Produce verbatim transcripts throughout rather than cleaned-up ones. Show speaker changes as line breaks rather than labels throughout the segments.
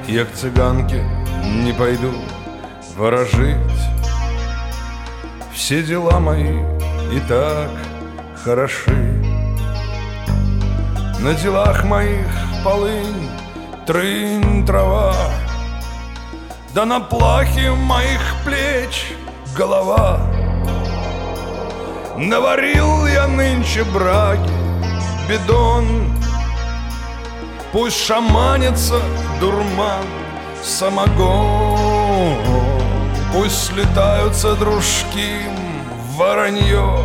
Я к цыганке не пойду ворожить. Все дела мои и так хороши. На делах моих полынь, трынь, трава, да на плахе моих плеч голова. Наварил я нынче браги, бидон, пусть шаманится дурман, самогон, пусть слетаются дружки в воронье.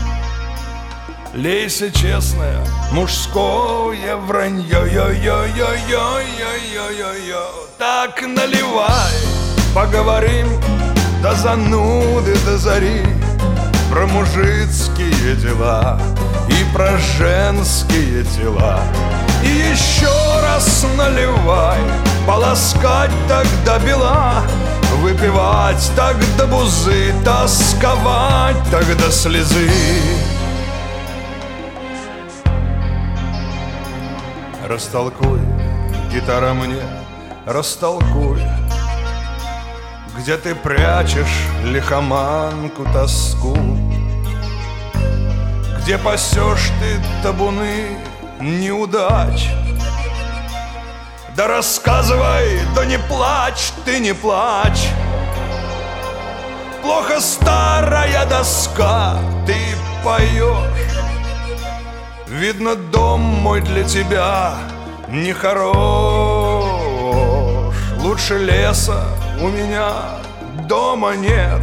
Лейся, честная, мужское вранье, йо-йо-йо-йо-йо-йо-йо. Так наливай, поговорим до зануды, до зари, про мужицкие дела и про женские тела. И еще раз наливай, полоскать так до бела, выпивать так до бузы, тосковать так до слезы. Растолкуй, гитара мне, растолкуй, где ты прячешь лихоманку, тоску, где пасешь ты табуны неудач. Да рассказывай, да не плачь, ты не плачь. Плохо старая доска, ты поешь. Видно, дом мой для тебя не хорош. Лучше леса у меня дома нет.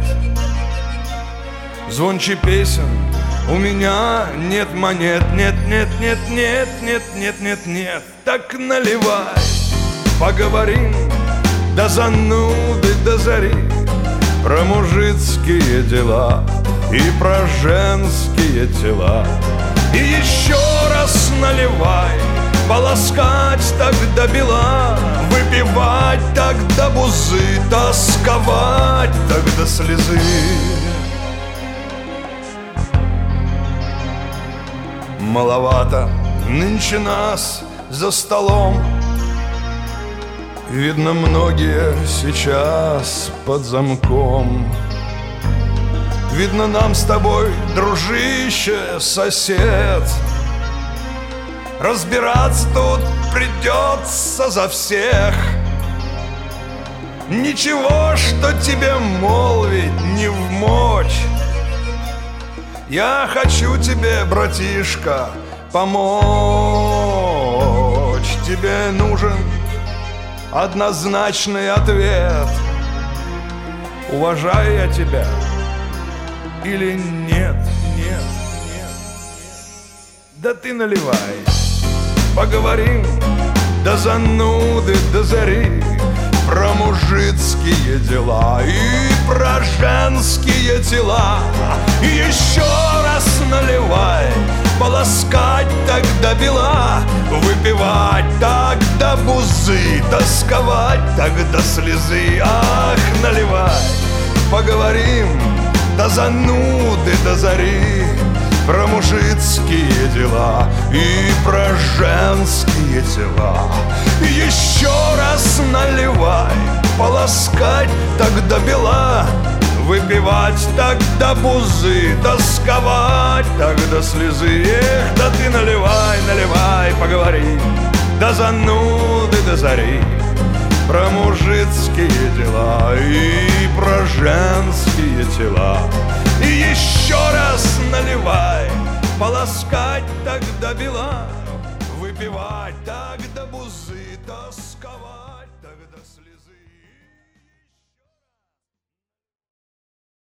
Звонче песен у меня нет монет. Нет, нет, нет, нет, нет, нет, нет, нет. Так наливай, поговорим до зануды, до зари, про мужицкие дела и про женские тела. И еще раз наливай, полоскать так до бела, выпивать так до бузы, тосковать так до слезы. Маловато нынче нас за столом, видно, многие сейчас под замком. Видно, нам с тобой, дружище, сосед, разбираться тут придется за всех. Ничего, что тебе молвить не вмочь. Я хочу тебе, братишка, помочь. Тебе нужен однозначный ответ. Уважаю я тебя или нет, нет, нет, нет. Да ты наливай, поговорим до зануды, до зари, про мужицкие дела и про женские тела. И еще раз наливай, полоскать так до бела, выпивать так до бузы, тосковать так до слезы. Ах, наливай, поговорим до зануды, до зари, про мужицкие дела и про женские тела. И еще раз наливай, полоскать так до бела, выпивать так до бузы, тосковать так до слезы. Эх, да ты наливай, наливай, поговори до зануды, до зари, про мужицкие дела и про женские тела. И еще раз